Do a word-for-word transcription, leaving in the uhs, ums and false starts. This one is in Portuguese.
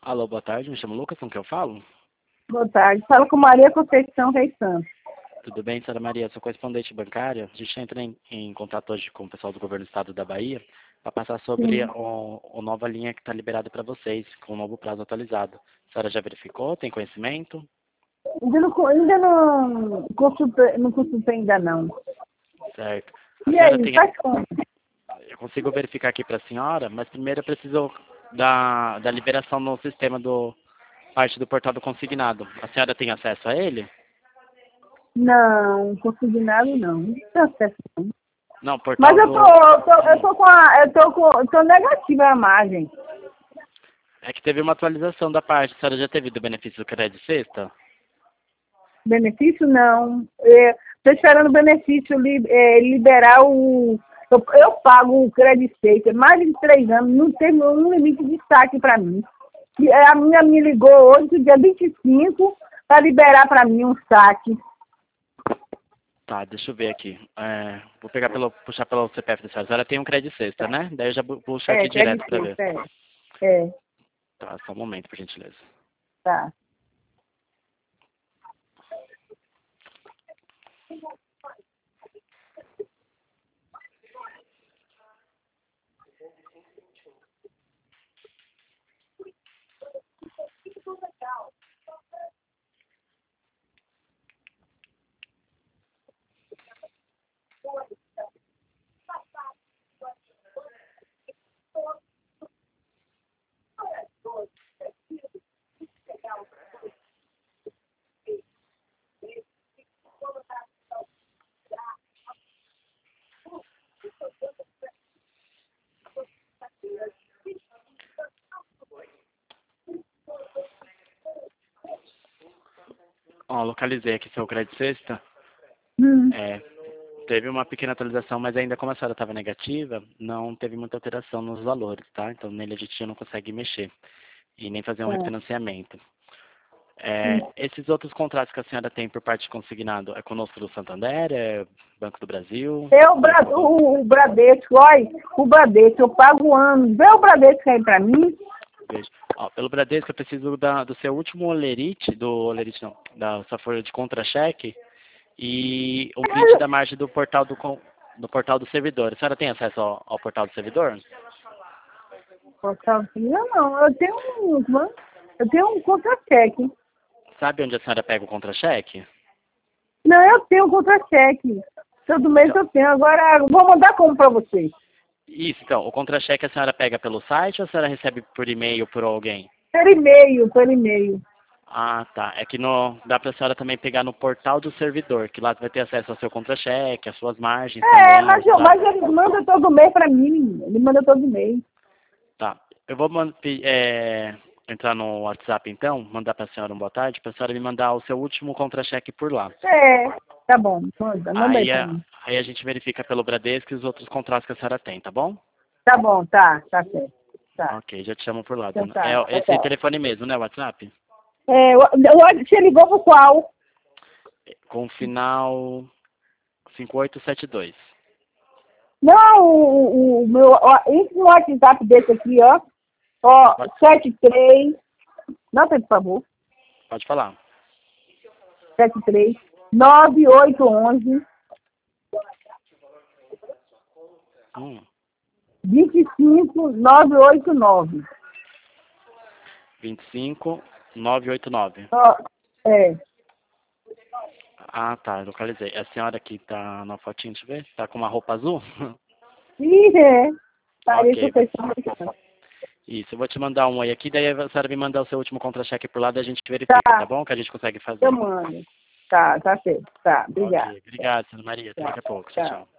Alô, boa tarde, me chamo Lucas, com quem eu falo? Boa tarde. Fala com Maria Conceição Reis Santos. Tudo bem, senhora Maria? Sou correspondente bancária. A gente entra em, em contato hoje com o pessoal do Governo do Estado da Bahia para passar sobre Sim. o, a nova linha que está liberada para vocês, com o novo prazo atualizado. A senhora já verificou? Tem conhecimento? Ainda não, ainda não consultei, não consultei ainda não. Certo. A E senhora aí, tem... faz como? Eu consigo verificar aqui para a senhora, mas primeiro eu preciso da, da liberação no sistema do parte do portal do consignado. A senhora tem acesso a ele? Não, consignado não. Não tem acesso não. Não, Mas portal eu do... tô, eu tô, eu tô com a, eu tô com, eu tô negativa a margem. É que teve uma atualização da parte. A senhora já teve do benefício do crédito sexta? Benefício não. Estou esperando o benefício li, é, liberar o. Eu, eu pago o crédito safe, mais de três anos, não tem um limite de saque para mim. E a minha me ligou hoje, dia vinte e cinco, para liberar para mim um saque. Tá, deixa eu ver aqui. É, vou pegar pelo, puxar pelo C P F da senhora. A senhora tem um crédito sexta, né? Daí eu já bu- puxo É, aqui direto crédito para ver. safe, é. É, Tá, só um momento, por gentileza. tá. Ó, localizei aqui seu crédito sexta. Hum, É, teve uma pequena atualização, mas ainda como a senhora estava negativa, não teve muita alteração nos valores, tá? Então nele a gente já não consegue mexer e nem fazer um é. refinanciamento. É, esses outros contratos que a senhora tem por parte de consignado, é conosco do Santander, é Banco do Brasil? É o, Bra Banco do... o, o Bradesco, olha, o Bradesco, eu pago um ano. Vê o Bradesco aí pra mim. Veja. Ó, pelo Bradesco eu preciso da, do seu último olerite, do olerite não, da sua folha de contra-cheque e o print da margem do portal do, con- do portal do servidor. A senhora tem acesso ao, ao portal do servidor? Portal Não, não, eu tenho um, eu tenho um contra-cheque. Sabe onde a senhora pega o contra-cheque? Não, eu tenho um contra-cheque. Todo mês Então, eu tenho. Agora, vou mandar como pra vocês? isso, então, o contra-cheque a senhora pega pelo site ou a senhora recebe por e-mail por alguém? Por e-mail, por e-mail. Ah, tá. É que no, dá pra senhora também pegar no portal do servidor, que lá vai ter acesso ao seu contra-cheque, às suas margens É, também, mas, os eu- mas dados. ele manda todo mês pra mim, menino. Ele manda todo mês. Tá. Eu vou man- pe- é, entrar no WhatsApp então, mandar para a senhora um boa tarde, para a senhora me mandar o seu último contra-cheque por lá. É, tá bom. Manda, manda aí Aí pra a, mim. aí a gente verifica pelo Bradesco e os outros contratos que a senhora tem, tá bom? Tá bom, tá, tá certo. Tá. Ok, já te chamo por lá, Então dona. tá, É esse tá. telefone mesmo, né, WhatsApp? É, o- o- você ligou pro qual? Com o final cinco oito sete dois. Não, o, o, o meu, ó, entra no WhatsApp desse aqui, ó. Ó, Pode, sete três, nota por favor, pode falar. sete três, nove oito um um, Hum, dois cinco nove oito nove. vinte e cinco nove oito nove. Ó, é, Ah, tá, localizei. A senhora que tá na fotinha, deixa eu ver, tá com uma roupa azul? ih, é, parece que Ok, vocês estão brincando. isso, eu vou te mandar um aí aqui, daí a senhora me mandar o seu último contra-cheque por lá, daí a gente verifica, tá Tá, bom? Que a gente consegue eu fazer. mando. Tá, tá certo. Tá, obrigada. Ok, obrigado, senhora Maria. Até Tchau, daqui a pouco. Tchau, tchau. tchau.